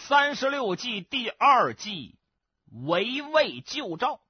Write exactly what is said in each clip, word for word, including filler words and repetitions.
三十六计第二计，围魏救赵。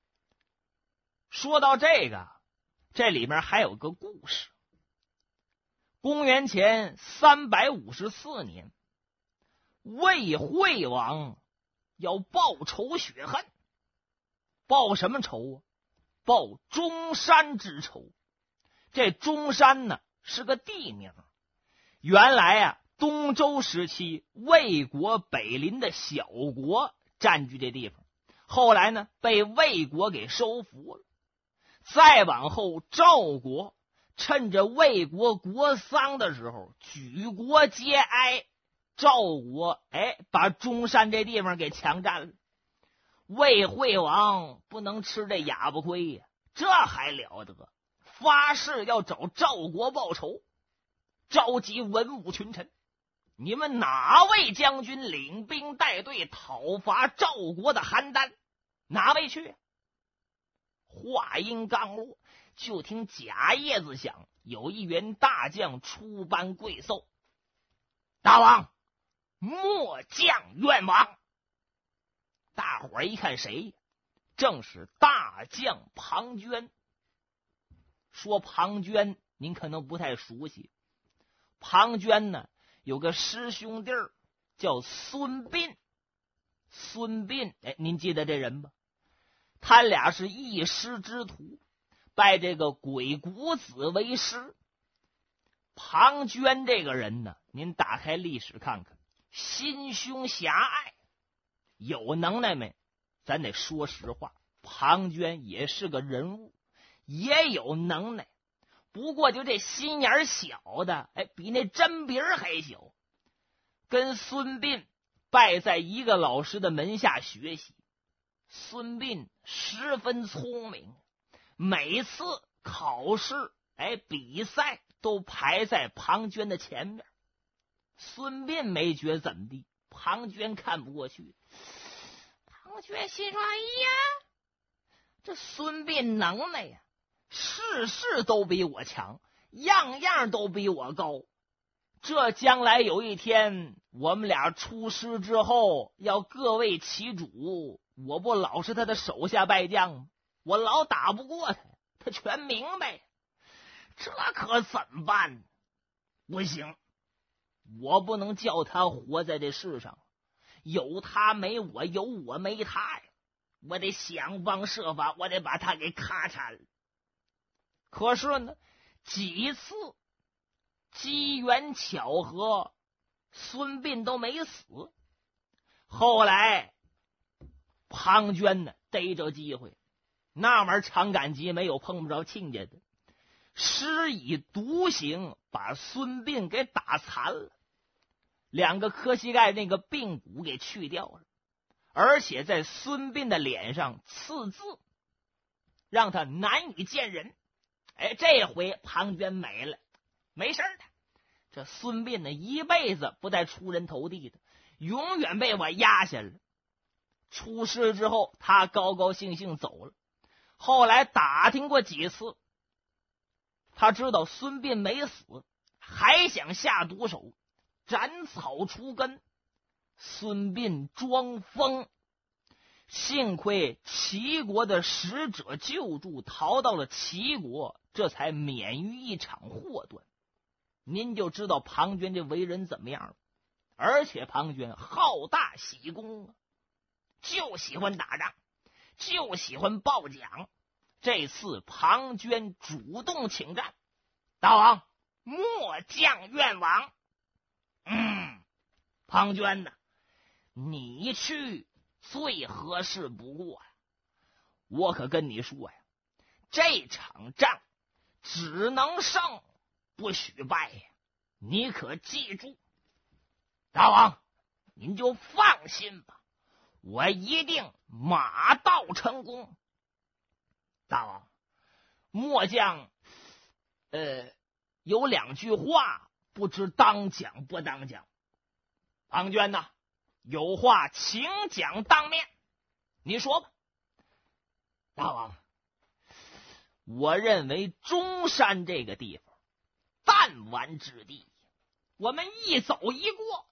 说到这个，这里面还有个故事。公元前三百五十四年，魏惠王要报仇雪恨。报什么仇啊？报中山之仇。这中山呢是个地名，原来啊东周时期魏国北邻的小国占据这地方，后来呢被魏国给收服了。再往后赵国趁着魏国国丧的时候举国皆哀，赵国哎把中山这地方给强占了。魏惠王不能吃这哑巴亏呀，这还了得，发誓要找赵国报仇，召集文武群臣，你们哪位将军领兵带队讨伐赵国的邯郸？哪位去？话音刚落，就听假叶子响，有一员大将出班跪奏：大王，末将愿往。大伙儿一看谁？正是大将庞涓。说庞涓您可能不太熟悉，庞涓呢有个师兄弟儿叫孙膑。孙膑哎，您记得这人吧？他俩是一师之徒，拜这个鬼谷子为师。庞涓这个人呢，您打开历史看看，心胸狭隘，有能耐没？咱得说实话，庞涓也是个人物，也有能耐，不过就这心眼小的，哎，比那针鼻还小。跟孙膑拜在一个老师的门下学习，孙膑十分聪明，每次考试哎比赛都排在庞涓的前面。孙膑没觉得怎么地，庞涓看不过去。庞涓心说：哎呀，这孙膑能耐呀，事事都比我强，样样都比我高。这将来有一天我们俩出师之后要各为其主，我不老是他的手下败将吗？我老打不过他，他全明白，这可怎么办？不行，我不能叫他活在这世上，有他没我，有我没他呀！我得想方设法，我得把他给咔嚓了。可是呢，几次机缘巧合，孙膑都没死。后来庞涓呢逮着机会，那玩意儿长赶集没有碰不着亲家的，施以毒刑把孙膑给打残了，两个磕膝盖那个髌骨给去掉了，而且在孙膑的脸上刺字，让他难以见人。哎，这回庞涓没了，没事的。这孙膑呢，一辈子不带出人头地的，永远被我压下了。出事之后，他高高兴兴走了。后来打听过几次，他知道孙膑没死，还想下毒手，斩草除根。孙膑装疯，幸亏齐国的使者救助，逃到了齐国，这才免于一场祸端。您就知道庞涓这为人怎么样了。而且庞涓好大喜功啊，就喜欢打仗，就喜欢报奖。这次庞涓主动请战，大王，末将愿往。嗯，庞涓呢，你去最合适不过了。我可跟你说呀，这场仗只能胜，不许败呀！你可记住。大王，您就放心吧，我一定马到成功。大王，末将呃有两句话不知当讲不当讲。庞涓呐，有话请讲当面，你说吧。大王，我认为中山这个地方弹丸之地，我们一走一过就把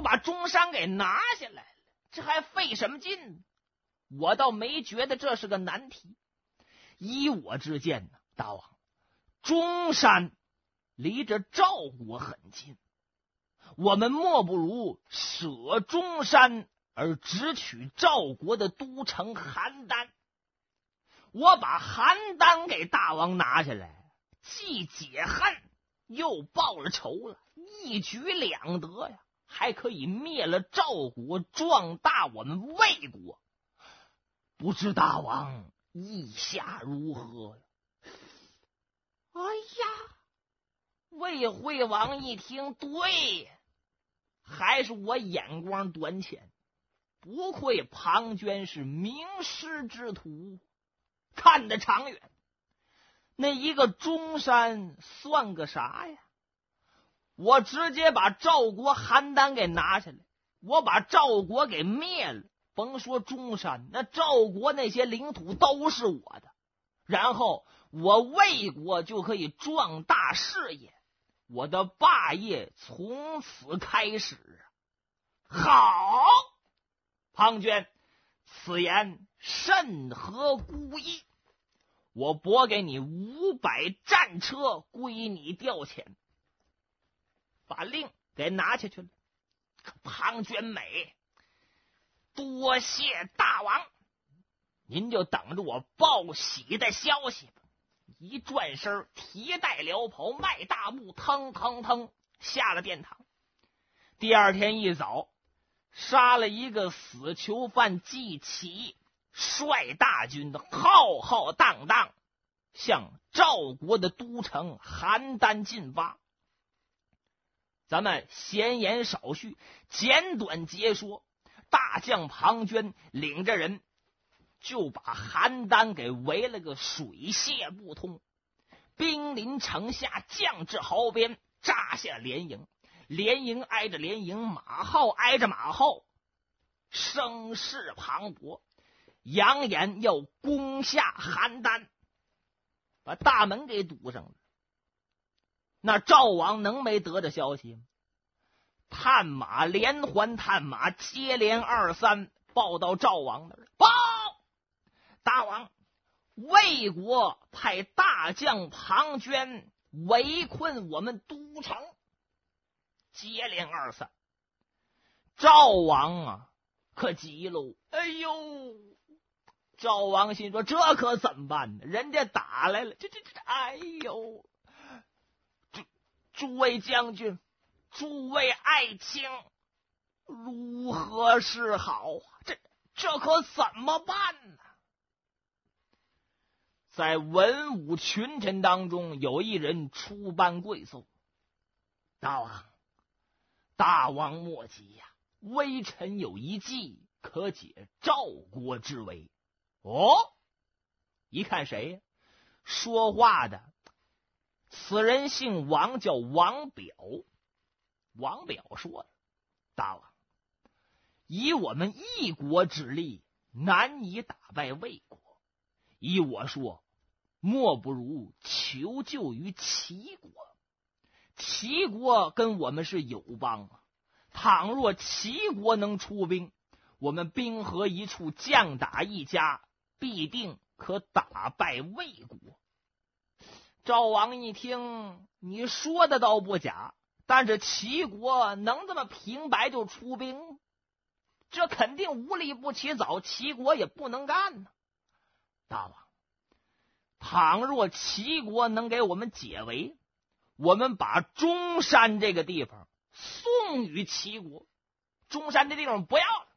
把中山给拿下来了，这还费什么劲？我倒没觉得这是个难题。依我之见呢，大王，中山离着赵国很近，我们莫不如舍中山而直取赵国的都城邯郸。我把邯郸给大王拿下来，既解恨又报了仇了，一举两得呀，还可以灭了赵国，壮大我们魏国。不知大王意下如何呀？哎呀，魏惠王一听，对，还是我眼光短浅，不愧庞涓是名师之徒，看得长远。那一个中山算个啥呀？我直接把赵国邯郸给拿下来，我把赵国给灭了，甭说中山，那赵国那些领土都是我的，然后我魏国就可以壮大事业，我的霸业从此开始。好，庞涓，此言甚合孤意，我拨给你五百战车归你调遣。把令给拿下去了。庞涓美，多谢大王，您就等着我报喜的消息吧。一转身，提带辽袍，迈大步，腾腾腾下了殿堂。第二天一早，杀了一个死囚犯季启，率大军的浩浩荡荡向赵国的都城邯郸进发。咱们闲言少叙，简短截说。大将庞涓领着人就把邯郸给围了个水泄不通，兵临城下，将至壕边，扎下连营，连营挨着连营，马号挨着马号，声势磅礴，扬言要攻下邯郸，把大门给堵上了。那赵王能没得着消息吗？探马连环探马接连二三报到赵王那儿，报大王，魏国派大将庞涓围困我们都城。接连二三，赵王啊可急喽！哎呦，赵王心说这可怎么办呢？人家打来了，这这这，哎呦，诸诸位将军，诸位爱卿，如何是好？这这可怎么办呢？在文武群臣当中，有一人出班跪奏：大王，大王莫急呀，微臣有一计，可解赵国之围。哦，一看谁呀？说话的此人姓王，叫王表。王表说了：大王，以我们一国之力，难以打败魏国，依我说，莫不如求救于齐国。齐国跟我们是友邦啊，倘若齐国能出兵，我们兵合一处，将打一家，必定可打败魏国。赵王一听，你说的倒不假，但是齐国能这么平白就出兵？这肯定无利不起早，齐国也不能干呢。大王，倘若齐国能给我们解围，我们把中山这个地方送与齐国，中山这地方不要了。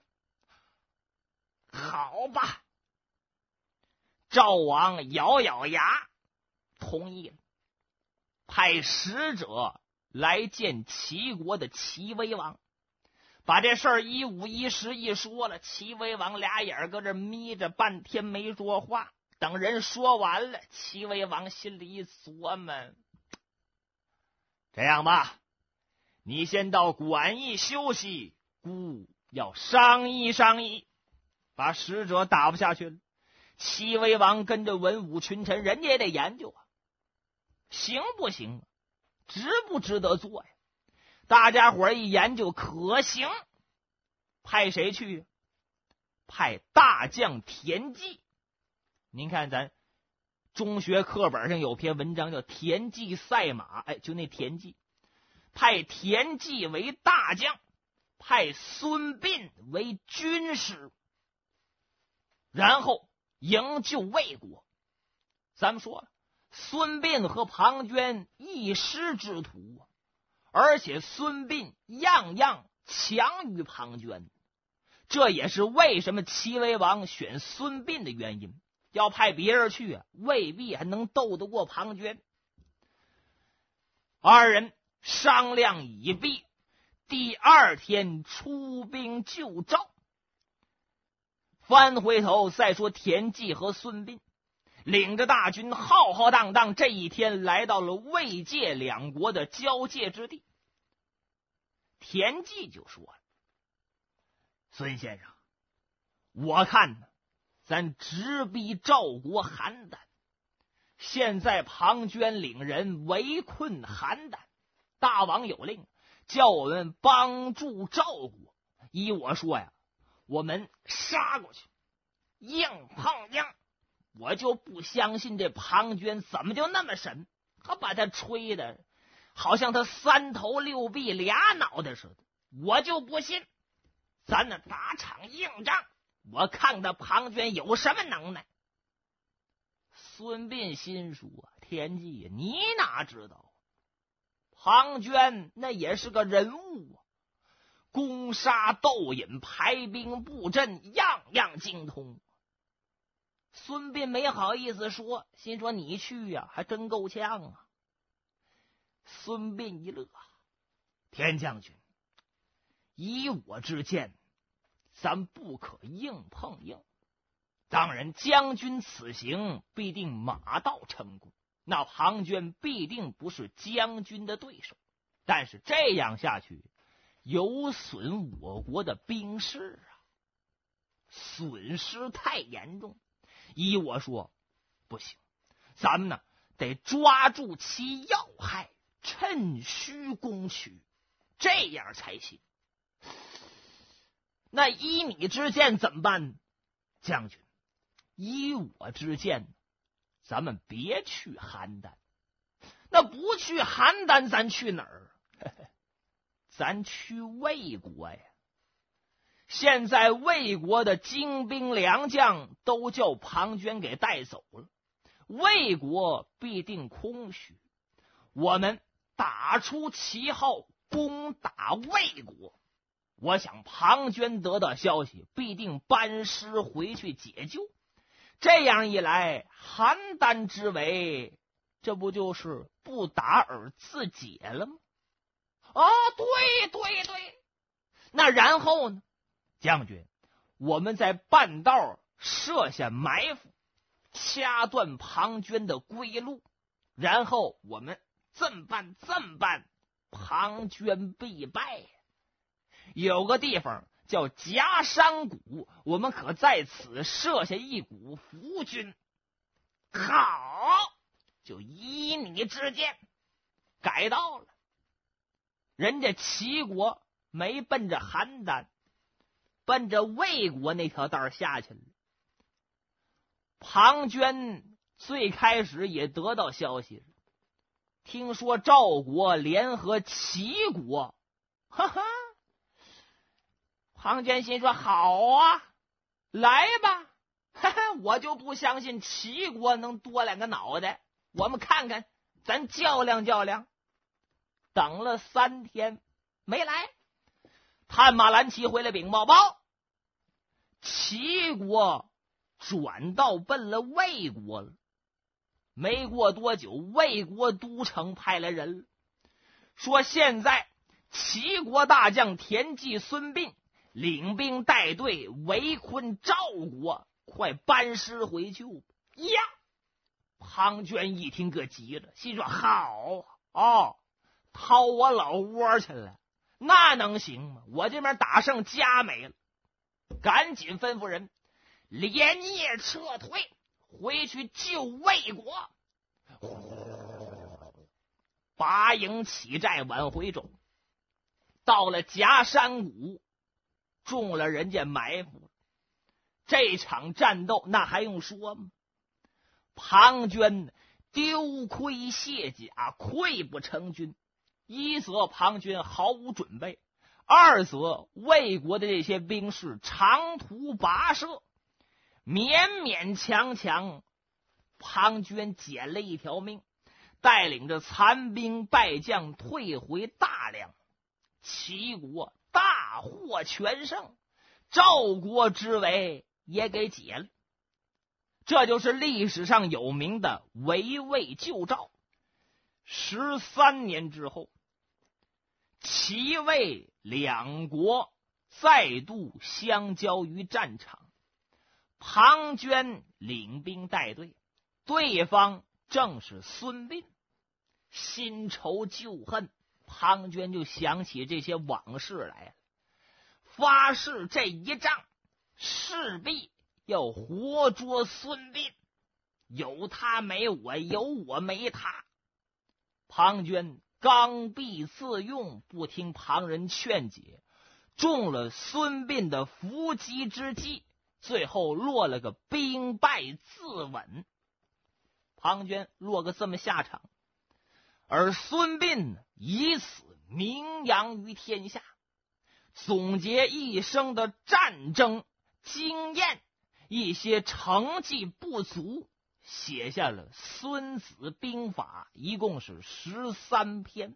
好吧，赵王咬咬牙同意了，派使者来见齐国的齐威王，把这事儿一五一十一说了。齐威王俩眼搁这眯着，半天没说话。等人说完了，齐威王心里一琢磨，这样吧，你先到馆驿休息，孤要商议商议。把使者打不下去了。齐威王跟着文武群臣，人家也得研究啊，行不行？值不值得做呀？ 大家伙一研究可行，派谁去？派大将田忌。您看咱中学课本上有篇文章叫《田忌赛马》，哎，就那田忌，派田忌为大将，派孙膑为军师，然后营救魏国。咱们说了，孙膑和庞涓一师之徒，而且孙膑样样强于庞涓，这也是为什么齐威王选孙膑的原因。要派别人去啊，未必还能斗得过庞涓。二人商量已毕，第二天出兵救赵。翻回头再说田忌和孙膑领着大军浩浩荡荡，这一天来到了魏界两国的交界之地。田忌就说了：孙先生，我看呢，咱直逼赵国邯郸，现在庞涓领人围困邯郸，大王有令叫我们帮助赵国。依我说呀，我们杀过去硬碰硬。我就不相信这庞涓怎么就那么神，他把他吹的好像他三头六臂俩脑袋似的，我就不信。咱那打场硬仗，我看他庞涓有什么能耐。孙膑心说：田忌，你哪知道，庞涓那也是个人物啊，攻杀斗隐，排兵布阵，样样精通。孙膑没好意思说，心说你去呀、啊，还真够呛啊。孙膑一乐：田将军，以我之见，咱不可硬碰硬。当然，将军此行必定马到成功，那庞涓必定不是将军的对手。但是这样下去，有损我国的兵势啊，损失太严重。依我说，不行，咱们呢得抓住其要害，趁虚攻取，这样才行。那依你之见怎么办？将军，依我之见，咱们别去邯郸。那不去邯郸，咱去哪儿？咱去魏国呀。现在魏国的精兵良将都叫庞涓给带走了，魏国必定空虚。我们打出旗号，攻打魏国。我想庞涓得到消息，必定班师回去解救。这样一来，邯郸之围，这不就是不打而自解了吗？啊，对对对。那然后呢？将军，我们在半道设下埋伏，掐断庞涓的归路，然后我们这么办这么办，庞涓必败。有个地方叫夹山谷，我们可在此设下一股伏军。好，就依你之见，改到了。人家齐国没奔着邯郸，奔着魏国那条道下去了。庞涓最开始也得到消息，听说赵国联合齐国，哈哈。庞涓心说：好啊，来吧，哈哈，我就不相信齐国能多两个脑袋，我们看看，咱较量较量。等了三天没来，探马兰骑回来禀报，报齐国转道奔了魏国了。没过多久，魏国都城派来人了，说现在齐国大将田忌、孙膑领兵带队围困赵国，快班师回去呀！庞涓一听可急了，心说：好哦，掏我老窝去了，那能行吗？我这边打胜家没了，赶紧吩咐人连夜撤退，回去救魏国。拔营起寨往回走， 到了夹山谷，中了人家埋伏。这场战斗那还用说吗？庞涓丢盔卸甲，溃不成军。一则庞涓毫无准备，二则魏国的这些兵士长途跋涉，勉勉强强庞涓捡了一条命，带领着残兵败将退回大梁。齐国大获全胜，赵国之围也给解了。这就是历史上有名的围魏救赵。十三年之后，齐魏两国再度相交于战场。庞涓领兵带队，对方正是孙膑。新仇旧恨，庞涓就想起这些往事来了，发誓这一仗势必要活捉孙膑，有他没我，有我没他。庞涓刚愎自用，不听旁人劝解，中了孙膑的伏击之计，最后落了个兵败自刎。庞涓落个这么下场，而孙膑以此名扬于天下。总结一生的战争经验，一些成绩不足，写下了《孙子兵法》，一共是十三篇。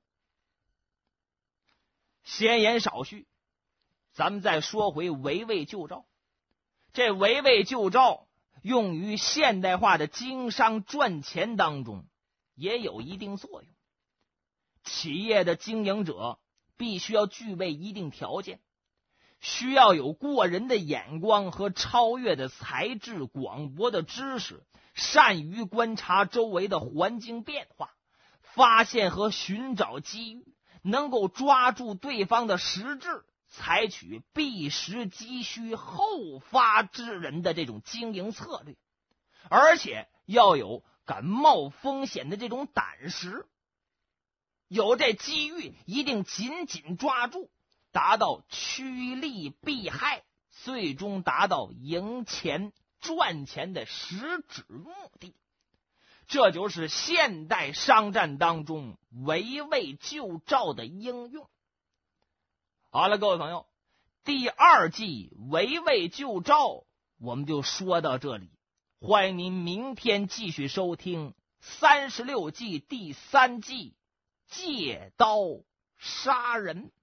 闲言少叙，咱们再说回围魏救赵。这围魏救赵用于现代化的经商赚钱当中也有一定作用。企业的经营者必须要具备一定条件，需要有过人的眼光和超越的才智、广博的知识，善于观察周围的环境变化，发现和寻找机遇，能够抓住对方的实质，采取避实击虚、后发制人的这种经营策略，而且要有敢冒风险的这种胆识。有这机遇一定紧紧抓住，达到趋利避害，最终达到赢钱赚钱的实质目的。这就是现代商战当中围魏救赵的应用。好了，各位朋友，第二季围魏救赵我们就说到这里，欢迎您明天继续收听三十六计第三计借刀杀人。